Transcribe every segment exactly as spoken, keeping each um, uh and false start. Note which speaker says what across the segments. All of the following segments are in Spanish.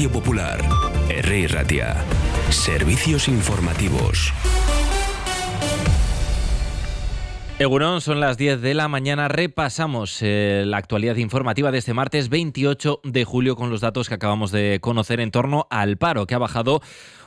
Speaker 1: Radio Popular, Herri Ratia. Servicios informativos.
Speaker 2: Egunon, son las diez de la mañana. Repasamos eh, la actualidad informativa de este martes veintiocho de julio con los datos que acabamos de conocer en torno al paro, que ha bajado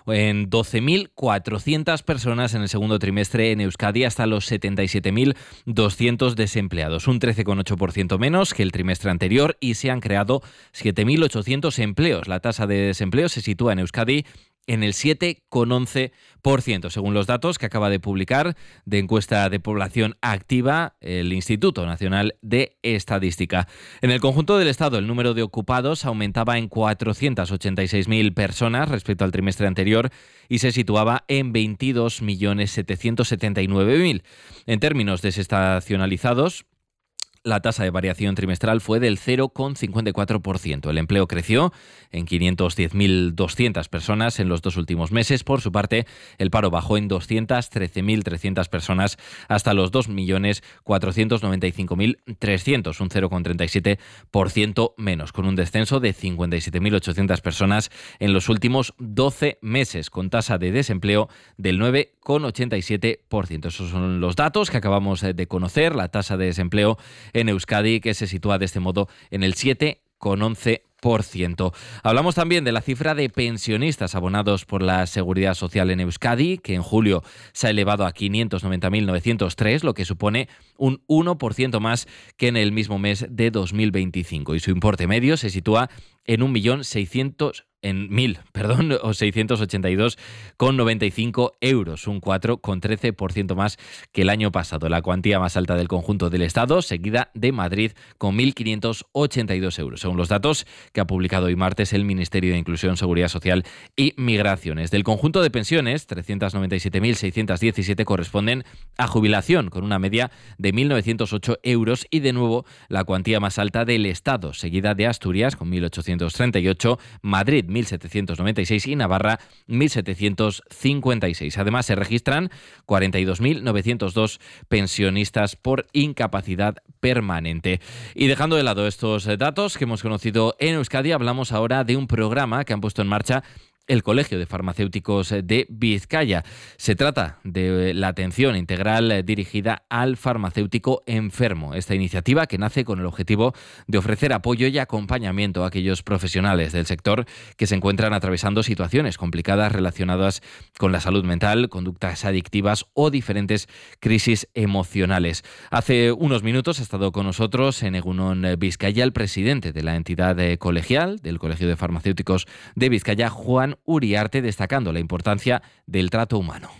Speaker 2: en doce mil cuatrocientas personas en el segundo trimestre en Euskadi hasta los setenta y siete mil doscientos desempleados, un trece coma ocho por ciento menos que el trimestre anterior, y se han creado siete mil ochocientos empleos. La tasa de desempleo se sitúa en Euskadi en el siete coma once por ciento, según los datos que acaba de publicar de encuesta de población activa el Instituto Nacional de Estadística. En el conjunto del Estado, el número de ocupados aumentaba en cuatrocientas ochenta y seis mil personas respecto al trimestre anterior y se situaba en veintidós millones setecientos setenta y nueve mil. En términos desestacionalizados, la tasa de variación trimestral fue del cero coma cincuenta y cuatro por ciento. El empleo creció en quinientas diez mil doscientas personas en los dos últimos meses. Por su parte, el paro bajó en doscientas trece mil trescientas personas hasta los dos millones cuatrocientos noventa y cinco mil trescientos, un cero coma treinta y siete por ciento menos, con un descenso de cincuenta y siete mil ochocientas personas en los últimos doce meses, con tasa de desempleo del nueve coma ochenta y siete por ciento. Esos son los datos que acabamos de conocer. La tasa de desempleo en Euskadi, que se sitúa de este modo en el siete coma once por ciento. Hablamos también de la cifra de pensionistas abonados por la Seguridad Social en Euskadi, que en julio se ha elevado a quinientos noventa mil novecientos tres, lo que supone un uno por ciento más que en el mismo mes de dos mil veinticinco, y su importe medio se sitúa en un millón seiscientos en mil, perdón, o seiscientos ochenta y dos coma noventa y cinco euros, un cuatro coma trece por ciento más que el año pasado. La cuantía más alta del conjunto del Estado, seguida de Madrid con mil quinientos ochenta y dos euros, según los datos que ha publicado hoy martes el Ministerio de Inclusión, Seguridad Social y Migraciones. Del conjunto de pensiones, trescientas noventa y siete mil seiscientos diecisiete corresponden a jubilación, con una media de mil novecientos ocho euros, y de nuevo la cuantía más alta del Estado, seguida de Asturias con mil ochocientos treinta y ocho, Madrid mil setecientos noventa y seis y Navarra mil setecientos cincuenta y seis. Además, se registran cuarenta y dos mil novecientos dos pensionistas por incapacidad permanente. Y dejando de lado estos datos que hemos conocido en Euskadi, hablamos ahora de un programa que han puesto en marcha el Colegio de Farmacéuticos de Vizcaya. Se trata de la atención integral dirigida al farmacéutico enfermo. Esta iniciativa, que nace con el objetivo de ofrecer apoyo y acompañamiento a aquellos profesionales del sector que se encuentran atravesando situaciones complicadas relacionadas con la salud mental, conductas adictivas o diferentes crisis emocionales. Hace unos minutos ha estado con nosotros en Egunon Vizcaya el presidente de la entidad colegial del Colegio de Farmacéuticos de Vizcaya, Juan Uriarte, destacando la importancia del trato humano.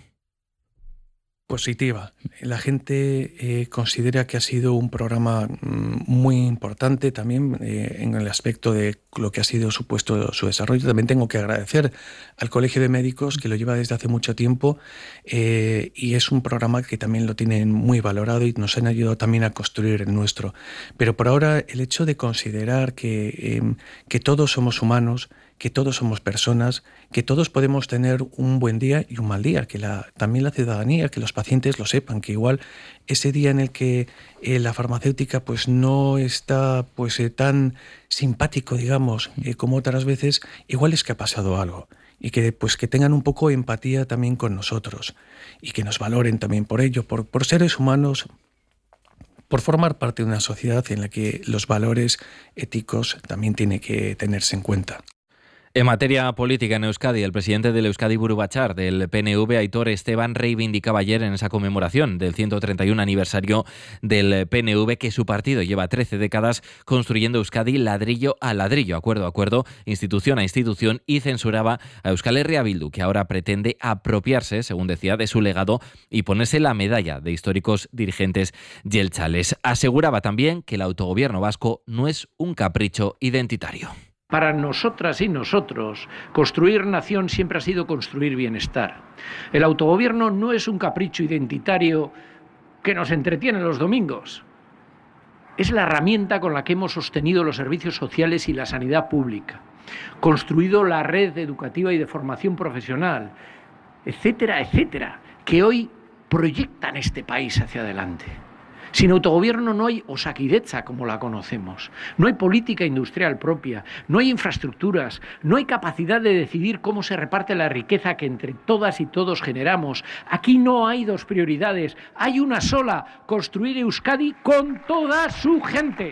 Speaker 3: Positiva. La gente eh, considera que ha sido un programa mm, muy importante también eh, en el aspecto de lo que ha sido supuesto su desarrollo. También tengo que agradecer al Colegio de Médicos, que lo lleva desde hace mucho tiempo, eh, y es un programa que también lo tienen muy valorado y nos han ayudado también a construir el nuestro. Pero por ahora, el hecho de considerar que, eh, que todos somos humanos, que todos somos personas, que todos podemos tener un buen día y un mal día, que la, también la ciudadanía, que los pacientes lo sepan, que igual ese día en el que eh, la farmacéutica pues no está pues eh, tan simpático, digamos, eh, como otras veces, igual es que ha pasado algo, y que pues que tengan un poco de empatía también con nosotros y que nos valoren también por ello, por, por seres humanos, por formar parte de una sociedad en la que los valores éticos también tienen que tenerse en cuenta.
Speaker 2: En materia política en Euskadi, el presidente del Euskadi Buru Batzar del P N V, Aitor Esteban, reivindicaba ayer en esa conmemoración del ciento treinta y uno aniversario del P N V que su partido lleva trece décadas construyendo Euskadi ladrillo a ladrillo, acuerdo a acuerdo, institución a institución, y censuraba a Euskal Herria Bildu, que ahora pretende apropiarse, según decía, de su legado y ponerse la medalla de históricos dirigentes yeltzales. Aseguraba también que el autogobierno vasco no es un capricho identitario.
Speaker 4: Para nosotras y nosotros, construir nación siempre ha sido construir bienestar. El autogobierno no es un capricho identitario que nos entretiene los domingos. Es la herramienta con la que hemos sostenido los servicios sociales y la sanidad pública, construido la red educativa y de formación profesional, etcétera, etcétera, que hoy proyectan este país hacia adelante. Sin autogobierno no hay Osakidetza como la conocemos, no hay política industrial propia, no hay infraestructuras, no hay capacidad de decidir cómo se reparte la riqueza que entre todas y todos generamos. Aquí no hay dos prioridades, hay una sola: construir Euskadi con toda su gente.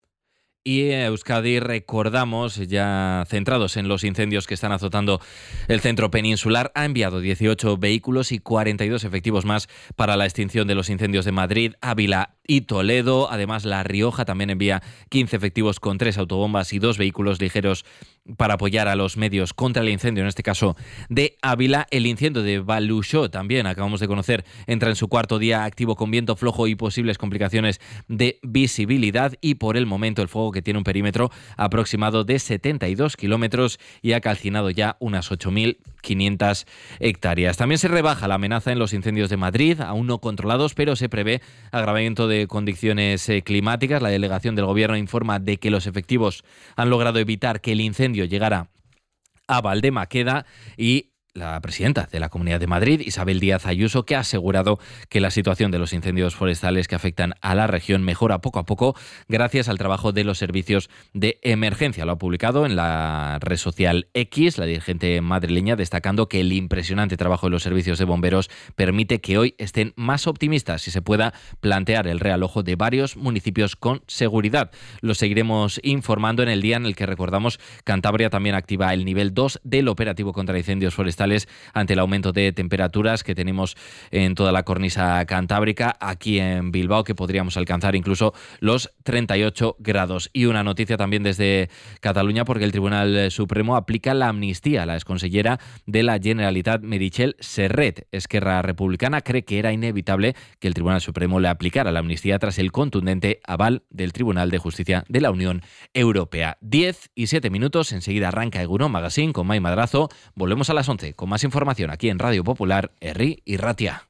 Speaker 2: Y Euskadi, recordamos, ya centrados en los incendios que están azotando el centro peninsular, ha enviado dieciocho vehículos y cuarenta y dos efectivos más para la extinción de los incendios de Madrid, Ávila y Toledo. Además, La Rioja también envía quince efectivos con tres autobombas y dos vehículos ligeros para apoyar a los medios contra el incendio, en este caso de Ávila. El incendio de Baluchó, también acabamos de conocer, entra en su cuarto día activo con viento flojo y posibles complicaciones de visibilidad, y por el momento el fuego, que tiene un perímetro aproximado de setenta y dos kilómetros y ha calcinado ya unas ocho mil quinientas hectáreas. También se rebaja la amenaza en los incendios de Madrid, aún no controlados, pero se prevé agravamiento de condiciones eh, climáticas. La delegación del Gobierno informa de que los efectivos han logrado evitar que el incendio llegara a Valdemaqueda, y la presidenta de la Comunidad de Madrid, Isabel Díaz Ayuso, que ha asegurado que la situación de los incendios forestales que afectan a la región mejora poco a poco gracias al trabajo de los servicios de emergencia. Lo ha publicado en la red social X la dirigente madrileña, destacando que el impresionante trabajo de los servicios de bomberos permite que hoy estén más optimistas y se pueda plantear el realojo de varios municipios con seguridad. Lo seguiremos informando en el día en el que, recordamos, Cantabria también activa el nivel dos del operativo contra incendios forestales ante el aumento de temperaturas que tenemos en toda la cornisa cantábrica, aquí en Bilbao, que podríamos alcanzar incluso los treinta y ocho grados. Y una noticia también desde Cataluña, porque el Tribunal Supremo aplica la amnistía a la exconsellera de la Generalitat, Meritxell Serret. Esquerra Republicana cree que era inevitable que el Tribunal Supremo le aplicara la amnistía tras el contundente aval del Tribunal de Justicia de la Unión Europea. diez y siete minutos, enseguida arranca Egunon Magazine con Mai Madrazo. Volvemos a las once con más información aquí en Radio Popular, Herri y Ratia.